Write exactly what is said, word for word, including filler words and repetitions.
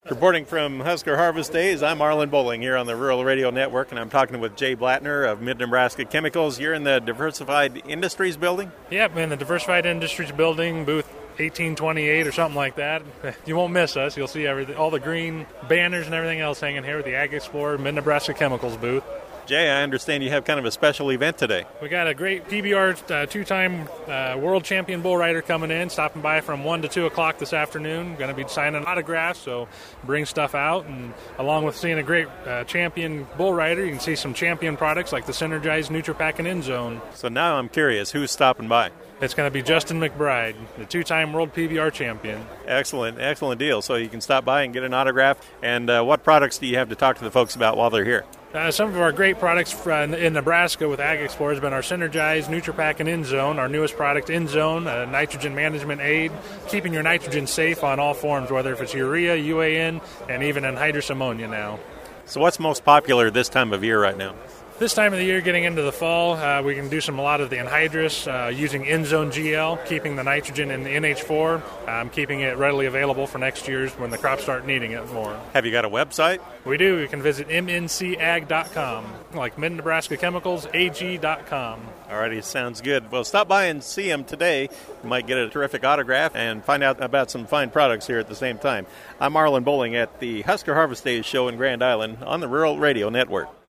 Reporting from Husker Harvest Days, I'm Marlon Bowling here on the Rural Radio Network, and I'm talking with Jay Blattner of Mid-Nebraska Chemicals. You're in the Diversified Industries building? Yep, in the Diversified Industries building, booth eighteen twenty-eight or something like that. You won't miss us. You'll see everything, all the green banners and everything else hanging here with the Ag Explorer Mid-Nebraska Chemicals booth. Jay, I understand you have kind of a special event today. We got a great P B R uh, two-time uh, world champion bull rider coming in, stopping by from one to two o'clock this afternoon. Going to be signing autographs, so bring stuff out. And along with seeing a great uh, champion bull rider, you can see some champion products like the Synergized NutriPack and InZone. So now I'm curious, who's stopping by? It's going to be Justin McBride, the two-time world P B R champion. Excellent, excellent deal. So you can stop by and get an autograph. And uh, what products do you have to talk to the folks about while they're here? Uh, some of our great products in Nebraska with Ag Explorer has been our Synergized NutriPack and InZone, our newest product, InZone, a nitrogen management aid, keeping your nitrogen safe on all forms, whether if it's urea, U A N, and even anhydrous ammonia now. So what's most popular this time of year right now? This time of the year, getting into the fall, uh, we can do some a lot of the anhydrous uh, using InZone G L, keeping the nitrogen in the N H four, um, keeping it readily available for next year's when the crops start needing it more. Have you got a website? We do. You can visit M N C ag dot com, like Mid-Nebraska Chemicals, A G dot com. Alrighty, sounds good. Well, stop by and see him today. You might get a terrific autograph and find out about some fine products here at the same time. I'm Marlon Bowling at the Husker Harvest Days show in Grand Island on the Rural Radio Network.